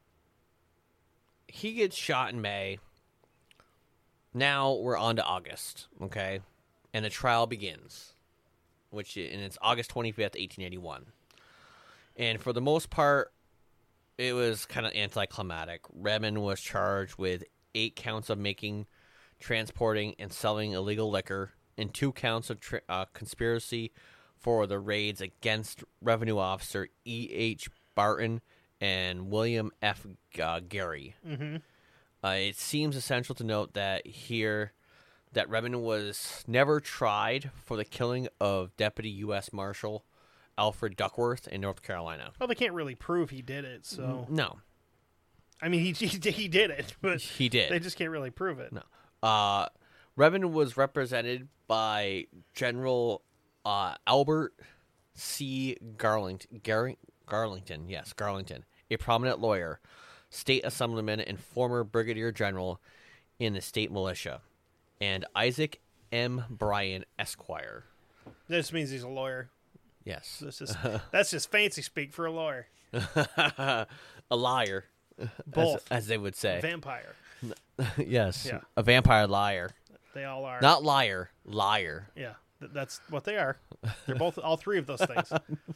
he gets shot in May. Now we're on to August, okay? And the trial begins, and it's August 25th, 1881. And for the most part, it was kind of anticlimactic. Redmond was charged with 8 counts of making, transporting, and selling illegal liquor, and 2 counts of conspiracy for the raids against Revenue Officer E.H. Barton and William F. Gary. Mm-hmm. It seems essential to note that Redmond was never tried for the killing of Deputy U.S. Marshal Alfred Duckworth in North Carolina. Well, they can't really prove he did it, so... No. I mean, he did it, but... He did. They just can't really prove it. No. Redmond was represented by General Albert C. Garlington, a prominent lawyer, state assemblyman, and former brigadier general in the state militia, and Isaac M. Bryan, Esquire. That just means he's a lawyer. Yes. That's just fancy speak for a lawyer. A liar. Both. As they would say. Vampire. Yes. Yeah. A vampire liar. They all are. Not liar. Liar. Yeah. That's what they are. They're both all 3 of those things.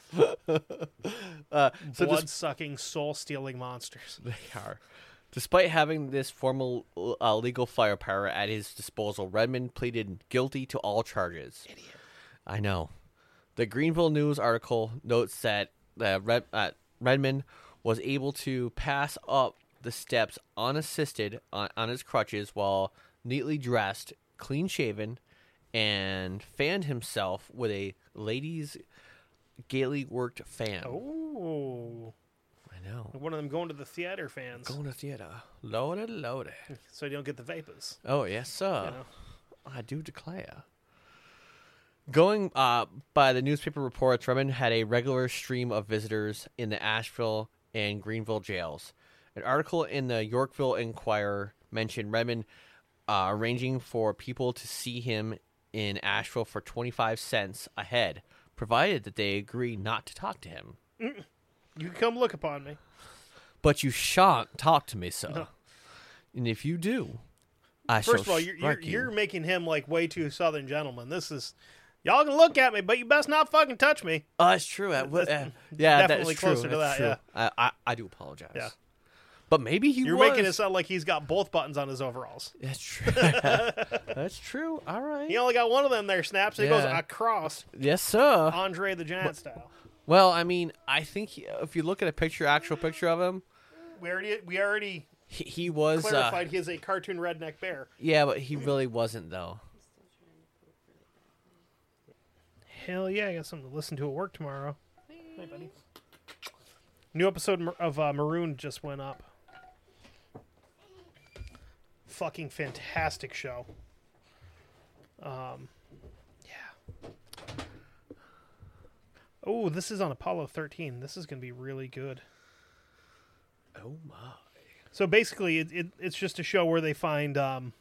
Blood-sucking, soul-stealing monsters. They are. Despite having this formal legal firepower at his disposal, Redmond pleaded guilty to all charges. Idiot. I know. The Greenville News article notes that Redmond was able to pass up the steps unassisted on his crutches while neatly dressed, clean-shaven, and fanned himself with a lady's gaily worked fan. Oh. I know. One of them going to the theater fans. Going to theater. Loaded. So you don't get the vapors. Oh, yes, sir. I do declare. Going by the newspaper reports, Redmond had a regular stream of visitors in the Asheville and Greenville jails. An article in the Yorkville Inquirer mentioned Redmond arranging for people to see him in Asheville for 25 cents a head, provided that they agree not to talk to him. You can come look upon me. But you shan't talk to me, sir. No. And if you do, I shall First of all, you're making him like way too Southern gentleman. This is... Y'all can look at me, but you best not fucking touch me. Oh, that's true. Yeah, definitely that's closer true. to that, true. yeah. I do apologize. Yeah. But maybe You're making it sound like he's got both buttons on his overalls. That's true. That's true. All right. He only got one of them there snaps, and it goes across. Yes, sir. Andre the Giant style. Well, I mean, I think if you look at actual picture of him... We already he was... clarified he is a cartoon redneck bear. Yeah, but he really wasn't, though. Hell yeah, I got something to listen to at work tomorrow. Hey, buddy. New episode of Maroon just went up. Fucking fantastic show. Yeah. Oh, this is on Apollo 13. This is going to be really good. Oh, my. So basically, it's just a show where they find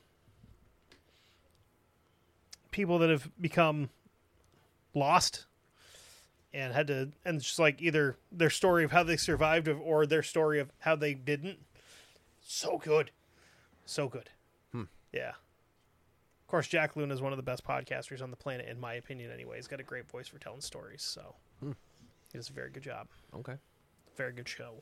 people that have become... lost and and it's just like either their story of how they survived or their story of how they didn't. So good. Yeah, of course Jack Luna is one of the best podcasters on the planet in my opinion anyway. He's got a great voice for telling stories, so he does a very good job. Okay, very good show.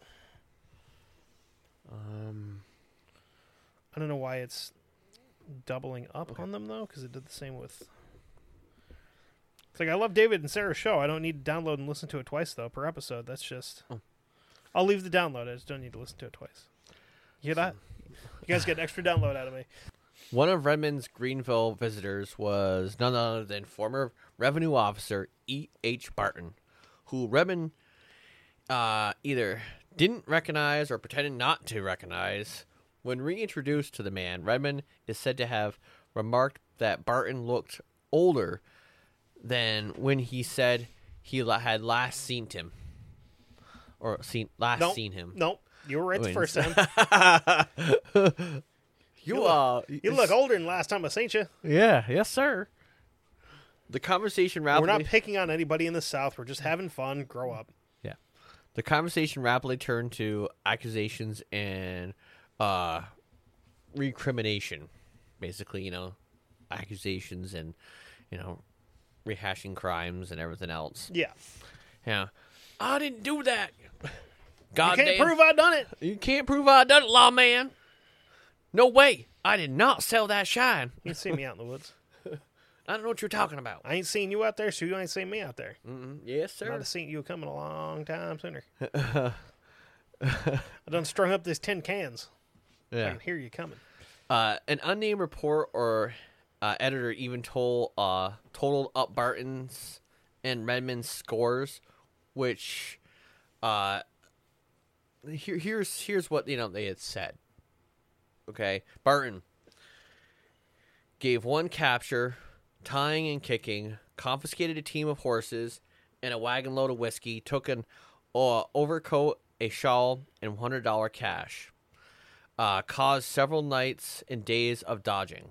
I don't know why it's doubling up on them though, because it did the same with... It's like, I love David and Sarah's show. I don't need to download and listen to it twice, though, per episode. That's just... Oh. I'll leave the download. I just don't need to listen to it twice. You hear that? You guys get an extra download out of me. One of Redmond's Greenville visitors was none other than former revenue officer E.H. Barton, who Redmond either didn't recognize or pretended not to recognize. When reintroduced to the man, Redmond is said to have remarked that Barton looked older than when he said he had last seen him. Or seen him. Nope. You were right the first time. You look older than last time I seen you. Yeah. Yes, sir. The conversation rapidly... We're not picking on anybody in the South. We're just having fun. Grow up. Yeah. The conversation rapidly turned to accusations and recrimination. Basically, accusations and, rehashing crimes and everything else. Yeah. Yeah. I didn't do that. God you can't prove I done it. You can't prove I done it, lawman. No way. I did not sell that shine. You can see me out in the woods. I don't know what you're talking about. I ain't seen you out there, so you ain't seen me out there. Yes, sir. I'd have seen you coming a long time sooner. I done strung up these tin cans. Yeah. I can hear you coming. An unnamed report or editor even totaled up Barton's and Redmond's scores, which here's what they had said. Okay, Barton gave one capture, tying and kicking, confiscated a team of horses and a wagon load of whiskey, took an overcoat, a shawl, and $100 cash. Caused several nights and days of dodging.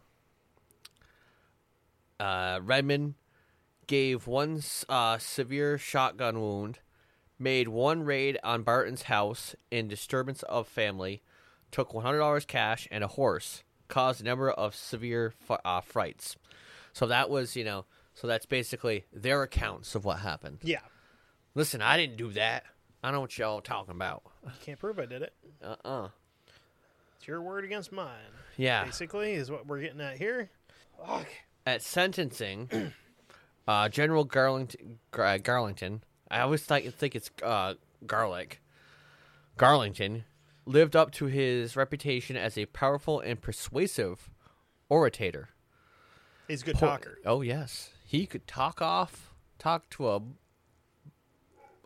Redmond gave one severe shotgun wound, made one raid on Barton's house in disturbance of family, took $100 cash and a horse, caused a number of severe frights. So that was, so that's basically their accounts of what happened. Yeah. Listen, I didn't do that. I know what y'all talking about. You can't prove I did it. It's your word against mine. Yeah. Basically, is what we're getting at here. Fuck. At sentencing, General Garlington, I always think it's Garlic. Garlington lived up to his reputation as a powerful and persuasive orator. He's a good talker. Oh, yes. He could talk to a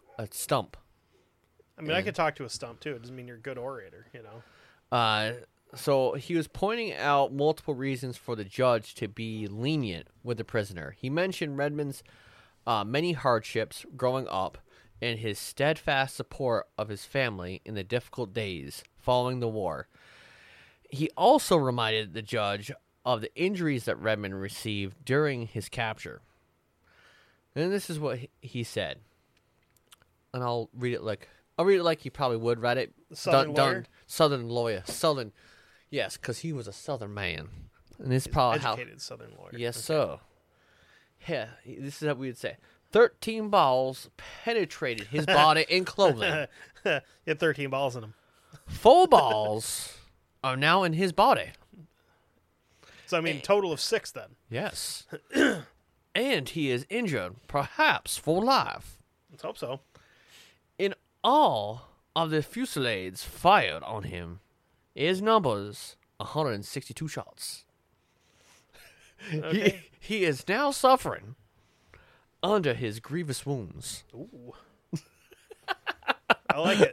stump. I mean, I could talk to a stump, too. It doesn't mean you're a good orator, So he was pointing out multiple reasons for the judge to be lenient with the prisoner. He mentioned Redmond's many hardships growing up and his steadfast support of his family in the difficult days following the war. He also reminded the judge of the injuries that Redmond received during his capture. And this is what he said. And I'll read it like you probably would read it. Southern lawyer? Southern lawyer. Southern. Yes, because he was a Southern man. And this is probably educated Southern lawyer. Yes, sir. Yeah, this is what we would say. 13 balls penetrated his body and clothing. He had 13 balls in him. 4 balls are now in his body. So, I mean, total of 6 then. Yes. And he is injured, perhaps for life. Let's hope so. In all of the fusillades fired on him, his numbers 162 shots. Okay. He is now suffering under his grievous wounds. Ooh. I like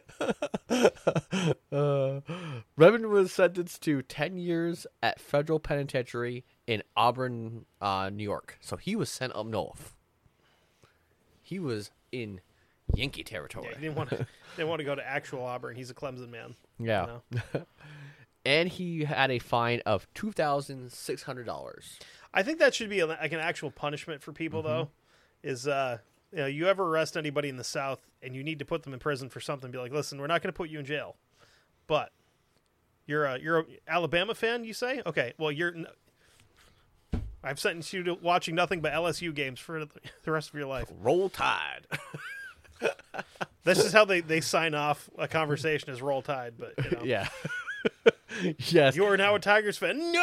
it. Redmond was sentenced to 10 years at federal penitentiary in Auburn, New York. So he was sent up north. He was in Yankee territory. Yeah, he didn't want to go to actual Auburn. He's a Clemson man. Yeah. You know? And he had a fine of $2,600. I think that should be like an actual punishment for people, though. Is you ever arrest anybody in the South and you need to put them in prison for something? Be like, listen, we're not going to put you in jail, but you're a Alabama fan, you say? Okay, well I've sentenced you to watching nothing but LSU games for the rest of your life. Roll Tide. This is how they sign off a conversation as Roll Tide, but you know. Yeah. Yes. You are now a Tigers fan. No!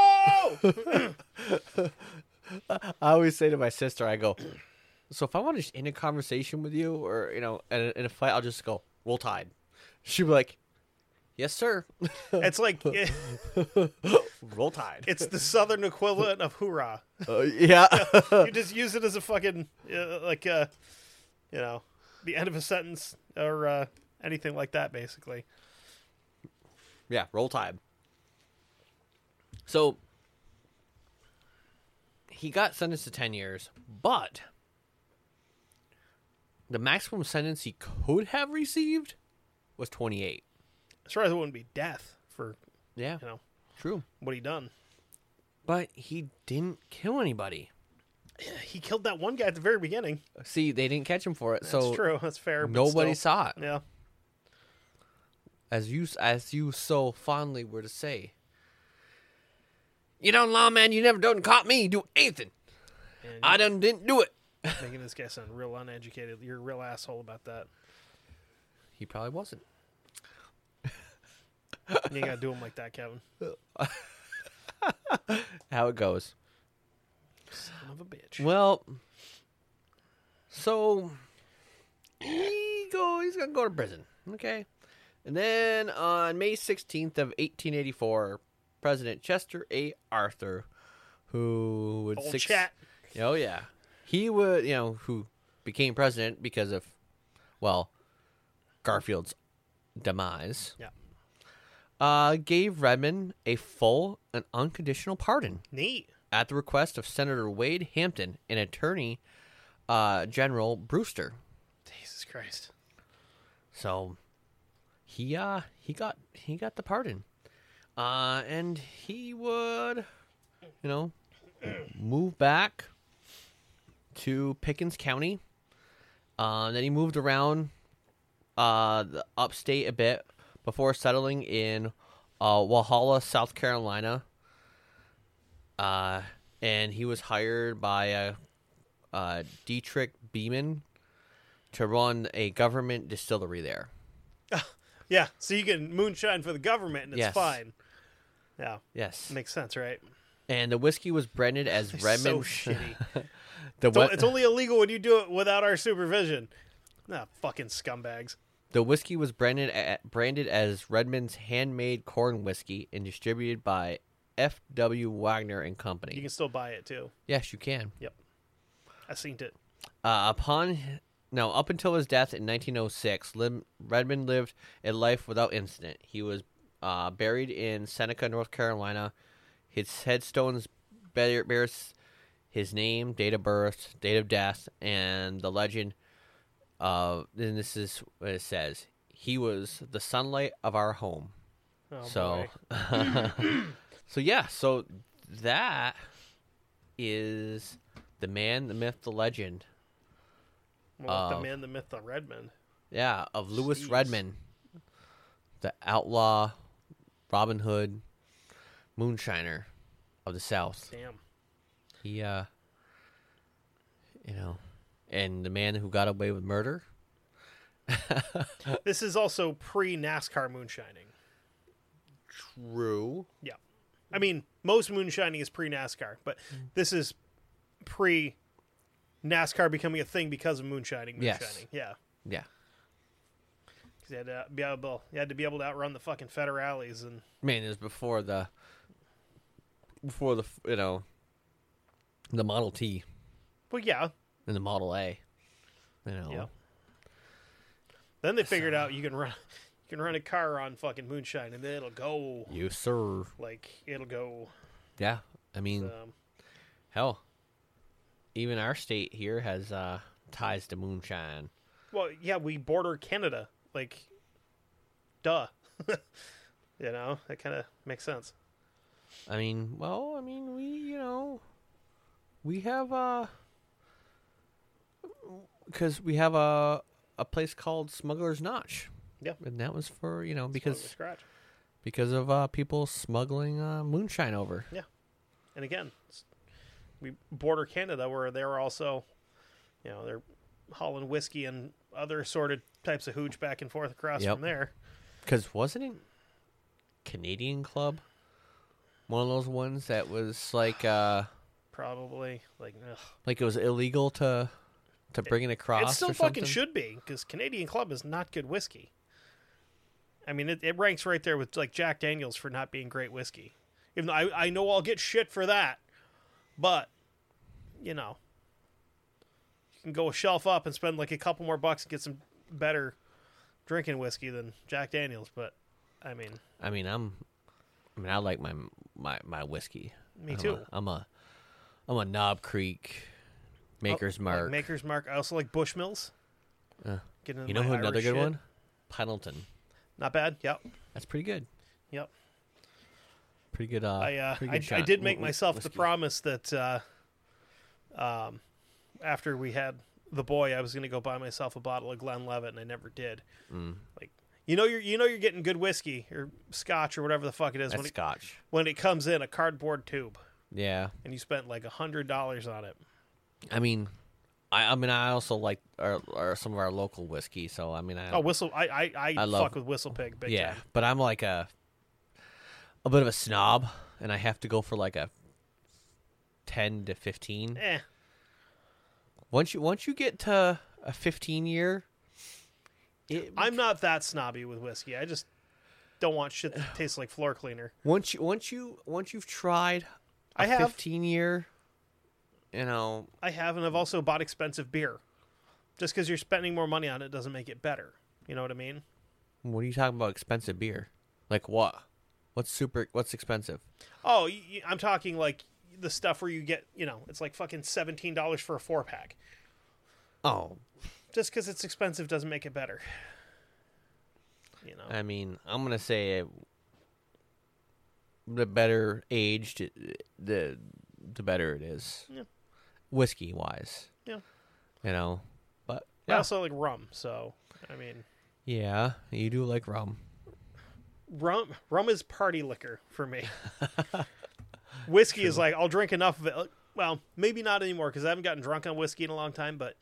I always say to my sister, I go, so if I want to end a conversation with you or, you know, in a fight, I'll just go, Roll Tide. She'll be like, yes, sir. It's like... Roll Tide. It's the Southern equivalent of hoorah. Yeah. You just use it as a fucking, the end of a sentence or anything like that, basically. Yeah, Roll Tide. So, he got sentenced to 10 years, but the maximum sentence he could have received was 28. As far as it wouldn't be death for, yeah, true. What he done. But he didn't kill anybody. He killed that one guy at the very beginning. See, they didn't catch him for it. That's true. That's fair. Nobody saw it. Yeah. As you so fondly were to say, you know, lawman, you never done caught me do anything. I didn't do it. Making this guy sound real uneducated. You're a real asshole about that. He probably wasn't. You ain't gotta do him like that, Kevin. How it goes. Son of a bitch. Well, so he's gonna go to prison. Okay. And then on May 16th of 1884, President Chester A. Arthur, who would Old chat. Oh yeah, he would, who became president because of, well, Garfield's demise. Yeah. Gave Redmond a full and unconditional pardon. Neat. At the request of Senator Wade Hampton and Attorney General Brewster. Jesus Christ. So he got the pardon. And he would, move back to Pickens County. Then he moved around the upstate a bit before settling in Walhalla, South Carolina. And he was hired by Dietrich Beeman to run a government distillery there. Yeah, so you can moonshine for the government and it's fine. Yeah. Yes. Makes sense, right? And the whiskey was branded as Redmond. So shitty. It's only illegal when you do it without our supervision. Nah, fucking scumbags. The whiskey was branded as Redmond's handmade corn whiskey and distributed by F.W. Wagner and Company. You can still buy it too. Yes, you can. Yep. I seen it. Up until his death in 1906, Redmond lived a life without incident. He was buried in Seneca, North Carolina. His headstones bears his name, date of birth, date of death, and the legend of, and this is what it says, he was the sunlight of our home. Oh, so, so that is the man, the myth, the legend. Well, the man, the myth, the Redmond. Yeah, of Lewis Redmond, the outlaw, Robin Hood, moonshiner of the South. Damn. He, and the man who got away with murder. This is also pre-NASCAR moonshining. True. Yeah. I mean, most moonshining is pre-NASCAR, but this is pre-NASCAR becoming a thing because of moonshining. Yes. Yeah. Yeah. You had to be able to outrun the fucking Federales, and man, it was before the the Model T. Well, yeah. And the Model A. Yeah. Then they figured out you can run a car on fucking moonshine, and then it'll go. Yes, sir. Like it'll go. Yeah, I mean, hell, even our state here has ties to moonshine. Well, yeah, we border Canada. Like, duh. That kind of makes sense. I mean, we have because we have a place called Smuggler's Notch. Yeah, and that was for because of people smuggling moonshine over. Yeah, and again, we border Canada, where they're also, they're hauling whiskey and other assorted types of hooch back and forth across from there. Because wasn't it Canadian Club one of those ones that was like probably like it was illegal to bring it across? It still or fucking something? should be, because Canadian Club is not good whiskey. I mean, it ranks right there with like Jack Daniels for not being great whiskey. Even though I know I'll get shit for that, but you can go a shelf up and spend like a couple more bucks and get some better drinking whiskey than Jack Daniels. But I like my whiskey. Me too. I'm a Knob Creek, Maker's Mark. Like Maker's Mark. I also like Bushmills. You know who another good one? Pendleton. Not bad. Yep. That's pretty good. Yep. Pretty good. I did make myself whiskey. The promise that after we had the boy, I was going to go buy myself a bottle of Glenlivet, and I never did. Like, you're getting good whiskey or scotch or whatever the fuck it is. That's scotch. When it comes in a cardboard tube. Yeah. And you spent like $100 on it. I mean, I also like some of our local whiskey. So I fuck with Whistle Pig big time. But I'm like a bit of a snob, and I have to go for like a 10 to 15. Once you get to a 15-year, I'm not that snobby with whiskey. I just don't want shit that tastes like floor cleaner. Once you've tried a 15-year, I have, and I've also bought expensive beer. Just because you're spending more money on it doesn't make it better. You know what I mean? What are you talking about? Expensive beer? Like what? What's expensive? Oh, I'm talking like the stuff where you get, it's like fucking $17 for a 4-pack. Oh. Just because it's expensive doesn't make it better. I mean, I'm going to say the better aged, the better it is. Yeah. Whiskey-wise. Yeah. But I also like rum, so, I mean. Yeah, you do like rum. Rum is party liquor for me. Whiskey is like, I'll drink enough of it. Well, maybe not anymore, because I haven't gotten drunk on whiskey in a long time, but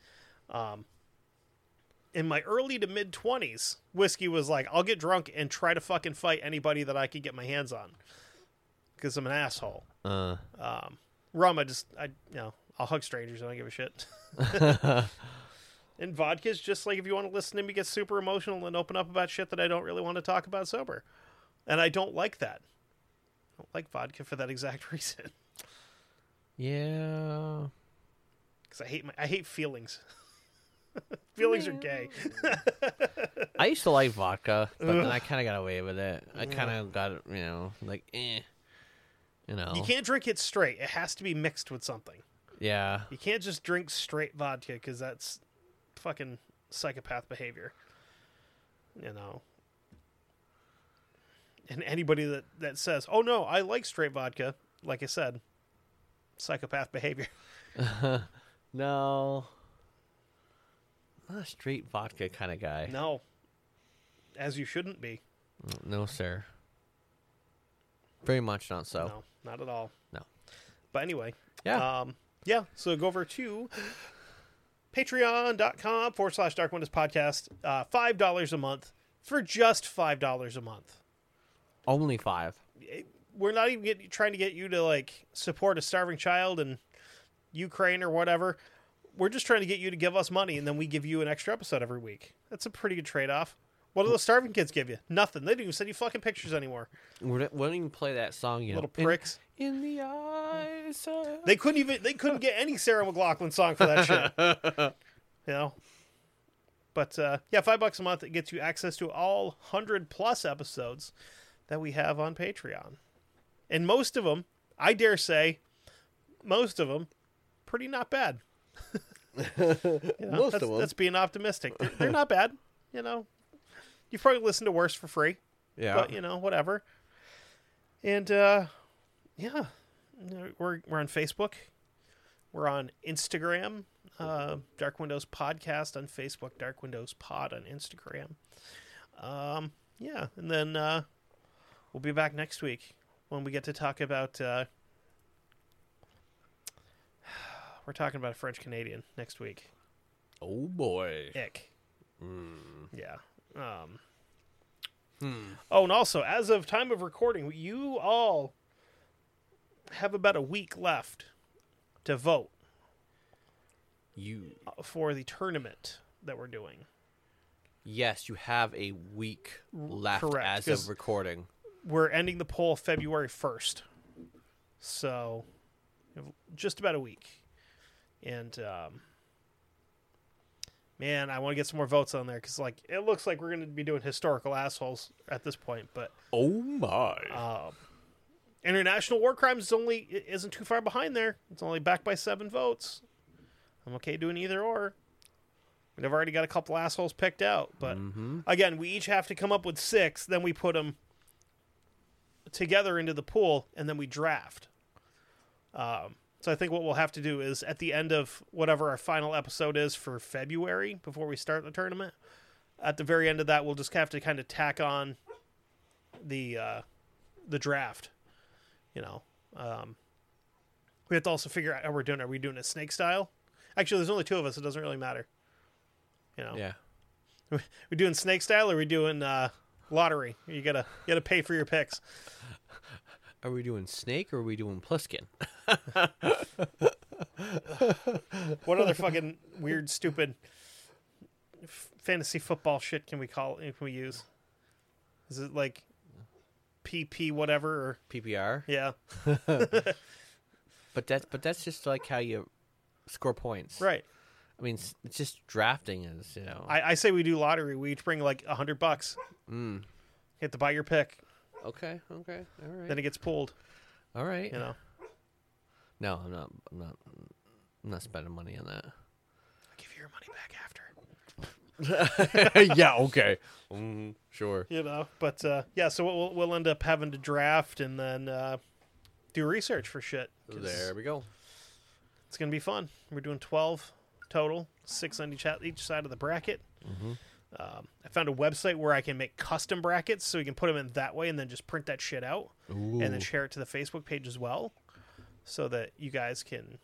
in my early to mid-20s, whiskey was like, I'll get drunk and try to fucking fight anybody that I could get my hands on, because I'm an asshole. Rum, I'll hug strangers. I don't give a shit. And vodka's just like, if you want to listen to me get super emotional and open up about shit that I don't really want to talk about sober. And I don't like that. I don't like vodka for that exact reason. Yeah. Because I hate feelings. Feelings are gay. I used to like vodka, but then I kind of got away with it. I kind of got, like, You You can't drink it straight. It has to be mixed with something. Yeah. You can't just drink straight vodka because that's fucking psychopath behavior. And anybody that says, oh, no, I like straight vodka, like I said, psychopath behavior. No. Not a straight vodka kind of guy. No. As you shouldn't be. No, sir. Very much not so. No, not at all. No. But anyway. Yeah. So go over to patreon.com/Dark Windows Podcast. $5 a month for just $5 a month. Only $5. We're not even trying to get you to like support a starving child in Ukraine or whatever. We're just trying to get you to give us money, and then we give you an extra episode every week. That's a pretty good trade-off. What do those starving kids give you? Nothing. They don't even send you fucking pictures anymore. We don't even play that song yet. Little pricks. In the eyes of... They couldn't get any Sarah McLachlan song for that shit. But $5 a month, it gets you access to all 100+ episodes that we have on Patreon. And most of them, I dare say, pretty not bad. Most of them. That's being optimistic. They're not bad. You've probably listened to worse for free. Yeah. But, whatever. And, we're on Facebook. We're on Instagram. Dark Windows Podcast on Facebook. Dark Windows Pod on Instagram. And then we'll be back next week when we get to talk about... we're talking about a French Canadian next week. Oh, boy. Ick. Yeah. Oh, and also, as of time of recording, you all have about a week left to vote for the tournament that we're doing. Yes, you have a week left. Correct, as of recording. We're ending the poll February 1st. So, just about a week. And, man, I want to get some more votes on there because, it looks like we're going to be doing historical assholes at this point. But oh my! International War Crimes isn't too far behind there. It's only backed by 7 votes. I'm okay doing either or. We've already got a couple assholes picked out, but again, we each have to come up with 6. Then we put them together into the pool, and then we draft. So I think what we'll have to do is at the end of whatever our final episode is for February, before we start the tournament, at the very end of that, we'll just have to kind of tack on the draft. We have to also figure out how we're doing. Are we doing it snake style? Actually, there's only 2 of us. It doesn't really matter. Yeah. We're doing snake style, or are we doing lottery? You gotta pay for your picks. Are we doing snake or are we doing Pliskin? What other fucking weird, stupid fantasy football shit can we use? Is it like PP whatever or PPR? Yeah. But that's just like how you score points, right? I mean, it's just drafting is I say we do lottery. We each bring like $100. You have to buy your pick. Okay, all right. Then it gets pulled. All right. No, I'm not spending money on that. I'll give you your money back after. Yeah, okay. Sure. But so we'll end up having to draft and then do research for shit. There we go. It's going to be fun. We're doing 12 total, 6 on each side of the bracket. I found a website where I can make custom brackets, so you can put them in that way and then just print that shit out. Ooh. And then share it to the Facebook page as well, so that you guys can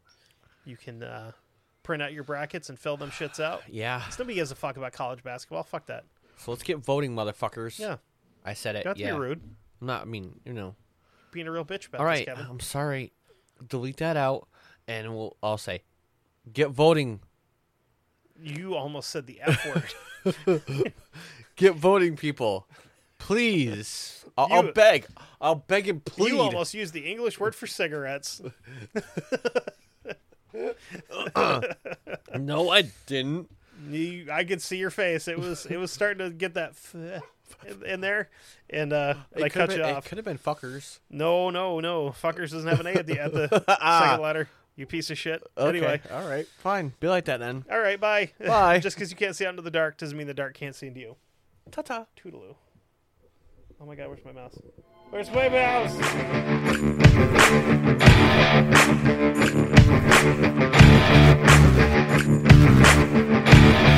print out your brackets and fill them shits out. Yeah. Nobody gives a fuck about college basketball. Fuck that. So let's get voting, motherfuckers. Yeah. I said it. Not to be rude. I'm not. I mean, being a real bitch about all right, this, Kevin. I'm sorry. Delete that out, and I'll say, get voting. You almost said the F word. Get voting, people. Please. I'll beg. I'll beg and plead. You almost used the English word for cigarettes. No, I didn't. I could see your face. It was starting to get that in there, and I cut you off. It could have been fuckers. No. Fuckers doesn't have an A at the second letter. You piece of shit. Okay. Anyway. All right. Fine. Be like that then. All right. Bye. Bye. Just because you can't see out into the dark doesn't mean the dark can't see into you. Ta-ta. Toodaloo. Oh my god, where's my mouse? Where's my mouse?